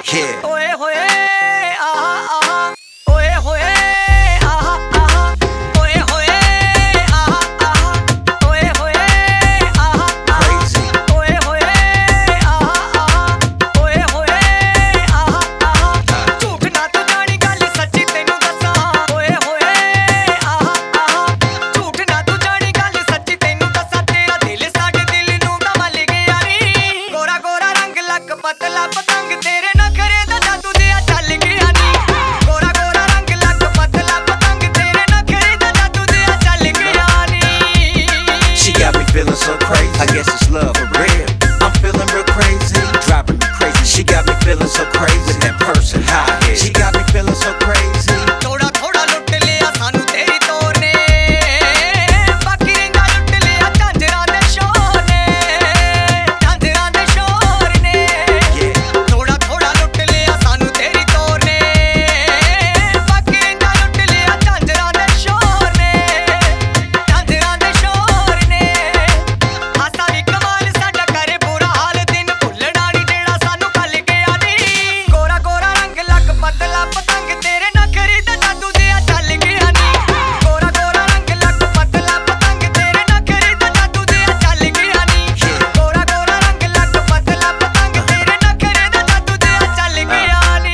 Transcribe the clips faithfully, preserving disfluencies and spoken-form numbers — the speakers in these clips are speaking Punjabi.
Yeah. Oye, oye, aha, aha. Oye, oye, aha, aha. Oye, oye, aha, aha. Oye, oye, aha, aha. Crazy. Oye, oye, aha, aha. Oye, oye, aha, aha. ਝੂਠ ਨਾ ਤੂੰ ਜਾਣੀ ਗੱਲ ਸੱਚੀ ਤੈਨੂੰ ਦੱਸਾਂ ਓਏ ਹੋਏ ਆਹਾ ਆਹਾ ਝੂਠ ਨਾ ਤੂੰ ਜਾਣੀ ਗੱਲ ਸੱਚੀ ਤੈਨੂੰ ਦੱਸਾਂ ਤੇਰਾ ਦਿਲ ਸਾਡੇ ਦਿਲ ਨੂੰ ਕਮਲ ਗਿਆ ਨੀ ਗੋਰਾ ਗੋਰਾ ਰੰਗ ਲੱਕ ਪਤਲਾ ਪਤੰਗ ਤੇਰੇ ਨਖਰੇ ਦਾ ਜਾਦੂ ਦਿਆ ਚੱਲ ਗਿਆ ਨੀ ਗੋਰਾ ਗੋਰਾ ਰੰਗ ਲੱਕ ਪਤਲਾ ਪਤੰਗ ਤੇਰੇ ਨਖਰੇ ਦਾ ਜਾਦੂ ਦਿਆ ਚੱਲ ਗਿਆ ਨੀ She got me feeling so crazy. I guess it's love for real. I'm feeling real crazy, driving me crazy. She got me feeling so crazy with that person high head. She got me feeling so crazy. ਥੋੜਾ ਥੋੜਾ ਲੁੱਟ ਲਿਆ ਸਾਨੂੰ ਤੇਰੀ ਤੋਰ ਨੇ ਬਾਕੀ ਰਿੰਗਾ ਲੁੱਟ ਲਿਆ ਝਾਂਜਰਾਂ ਦੇ ਸ਼ੋਰ ਨੇ ਝਾਂਜਰਾਂ ਦੇ ਸ਼ੋਰ ਨੇ Yeah. ਥੋੜਾ ਥੋੜਾ ਲੁੱਟ ਲਿਆ ਸਾਨੂੰ ਤੇਰੀ ਤੋਰ ਨੇ ਬਾਕੀ ਰਿੰਗਾ ਲੁੱਟ ਲਿਆ ਝਾਂਜਰਾਂ ਦੇ ਸ਼ੋਰ ਨੇ ਝਾਂਜਰਾਂ ਦੇ ਸ਼ੋਰ ਨੇ ਹਾਸਾ ਵੀ ਕਮਾਲ ਸਾਡਾ ਕਰੇ ਬੁਰਾ ਹਾਲ ਦਿਨ ਭੁੱਲਣਾ ਨੀ ਜਿਹੜਾ ਸਾਨੂੰ ਕੱਲ ਗਿਆ ਨੀ ਗੋਰਾ ਗੋਰਾ ਰੰਗ ਲੱਕ ਪਤਲਾ ਪਤੰਗ ਤੇਰੇ ਨਖਰੇ ਦਾ ਜਾਦੂ ਦਿਆ ਚੱਲ ਗਿਆ ਨੀ ਗੋਰਾ ਗੋਰਾ ਰੰਗ ਲੱਕ ਪਤਲਾ ਪਤੰਗ ਤੇਰੇ ਨਖਰੇ ਦਾ ਜਾਦੂ ਦਿਆ ਚੱਲ ਗਿਆ ਨੀ ਗੋਰਾ ਗੋਰਾ ਰੰਗ ਲੱਕ ਪਤਲਾ ਪਤੰਗ ਤੇਰੇ ਨਖਰੇ ਦਾ ਜਾਦੂ ਦਿਆ ਚੱਲ ਗਿਆ ਨੀ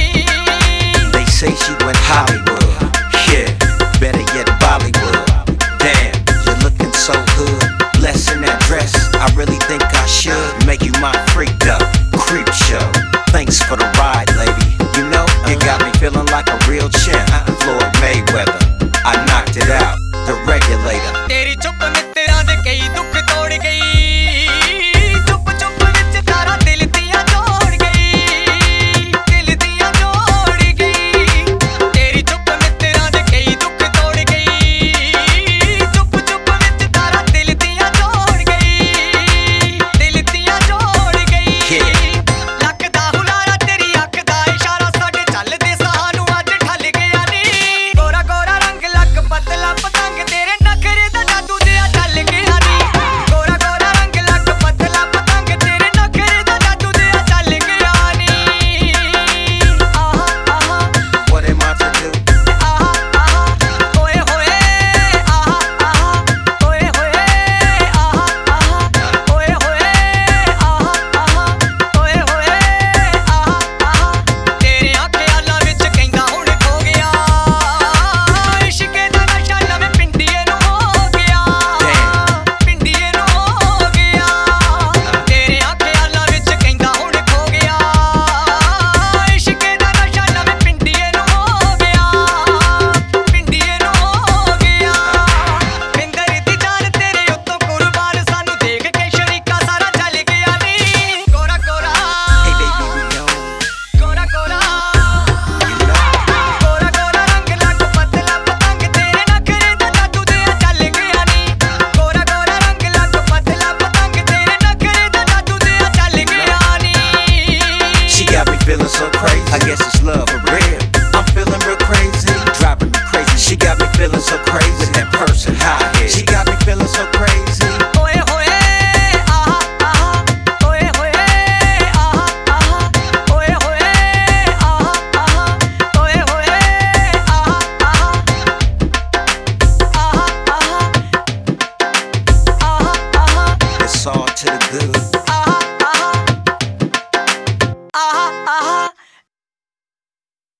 They say she went Hollywood. Yeah. Better yet, Bollywood. Damn, you're looking so good. Blessing that dress. I really think I should make you my freak though. Creep show. Thanks for the ride, lady. You know, you got me feeling like a real champ. Floyd Mayweather. I knocked it out. The regulator. ਤੇਰੀ ਚੁੱਪ ਮਿੱਤਰਾਂ ਦੇ ਕਈ ਦੁੱਖ ਤੋੜ ਗਈ ਚੁੱਪ ਚੁੱਪ ਵਿੱਚ ਤਾਰਾ ਦਿਲ ਦੀਆਂ ਜੋੜ ਗਈ ਦਿਲ ਦੀਆਂ ਜੋੜ ਗਈ ਤੇਰੀ ਚੁੱਪ ਮਿੱਤਰਾਂ ਦੇ ਕਈ ਦੁੱਖ ਤੋੜ ਗਈ ਚੁੱਪ ਚੁੱਪ ਵਿੱਚ ਤਾਰਾ ਦਿਲ ਦੀਆਂ ਜੋੜ ਗਈ ਦਿਲ ਦੀਆਂ ਜੋੜ ਗਈ ਲੱਕ ਦਾ ਹੁਲਾਰਾ ਤੇਰੀ ਅੱਖ ਦਾ ਇਸ਼ਾਰਾ ਸਾਡੇ ਚੱਲਦੇ ਸਾਹ ਨੂੰ ਅੱਜ ਠੱਲ ਗਿਆ ਨੀ ਗੋਰਾ ਗੋਰਾ ਰੰਗ ਲੱਕ ਪਤਲਾ ਪਤੰਗ ਤੇਰੇ ਨਖਰੇ ਦਾ ਜਾਦੂ ਦਿਆ ਚੱਲ ਗਿਆ ਨੀ ਗੋਰਾ ਗੋਰਾ ਰੰਗ ਲੱਕ ਪਤਲਾ ਪਤੰਗ ਤੇਰੇ ਨਖਰੇ ਦਾ ਜਾਦੂ ਦਿਆ ਚੱਲ ਗਿਆ ਨੀ ਆਹਾ ਆਹਾ What am I to do? ਆਹਾ ਆਹਾ ਓਏ ਹੋਏ ਆਹਾ ਆਹਾ ਓਏ ਹੋਏ ਆਹਾ ਆਹਾ ਓਏ ਹੋਏ ਆਹਾ ਆਹਾ ਓਏ ਹੋਏ ਆਹਾ ਆਹਾ ਤੇਰਿਆਂ ਖਿਆਲਾਂ ਵਿੱਚ ਕਹਿੰਦਾ ਹੁਣ ਖੋ ਗਿਆ ਇਸ਼ਕੇ ਦਾ ਨਸ਼ਾ ਨਵੇਂ ਪਿੰਡੀਏ ਨੂੰ ਹੋ ਗਿਆ ਪਿੰਡੀਏ ਨੂੰ ਹੋ ਗਿਆ ਤੇਰਿਆਂ ਖਿਆਲਾਂ ਵਿੱਚ ਕਹਿੰਦਾ ਹੁਣ ਖੋ ਗਿਆ ਇਸ਼ਕੇ ਦਾ ਨਸ਼ਾ ਨਵੇਂ ਪਿੰਡੀਏ ਨੂੰ ਹੋ ਗਿਆ ਪਿੰਡੀਏ ਨੂੰ ਹੋ ਗਿਆ ਪਿੰਦਰ ਦੀ ਜਾਨ ਤੇਰੇ ਉੱਤੋਂ ਕੁਰਬਾਨ ਸਾਨੂੰ ਦੇਖ ਕੇ ਸ਼ਰੀਕਾ ਸਾਰਾ ਚੱਲ ਗਿਆ ਨੀ ਗੋਰਾ ਗੋਰਾ Hey, baby, we on. ਗੋਰਾ ਗੋਰਾ You know. ਗੋਰਾ ਗੋਰਾ ਰੰਗ ਲੱਕ ਪਤਲਾ ਪਤੰਗ ਤੇਰੇ ਨਖਰੇ ਦਾ ਜਾਦੂ ਦਿਆ ਚੱਲ ਗਿਆ ਨੀ ਗੋਰਾ ਗੋਰਾ ਰੰਗ ਲੱਕ ਪਤਲਾ ਪਤੰਗ ਤੇਰੇ ਨਖਰੇ ਦਾ ਜਾਦੂ ਦਿਆ ਚੱਲ ਗਿਆ ਨੀ She got me feeling so crazy. I guess it's love for real. I'm feeling real crazy, driving me crazy. She got me feeling so crazy with that person high head. She got me feeling so crazy. ਓਏ ਹੋਏ ਆਹਾ ਆਹਾ ਓਏ ਹੋਏ ਆਹਾ ਆਹਾ ਓਏ ਹੋਏ ਆਹਾ ਆਹਾ ਓਏ ਹੋਏ ਆਹਾ ਆਹਾ ਆਹਾ ਆਹਾ ਆਹਾ ਆਹਾ It's all to the good. ਆਹਾ ਆਹਾ ਆਹਾ ਆਹਾ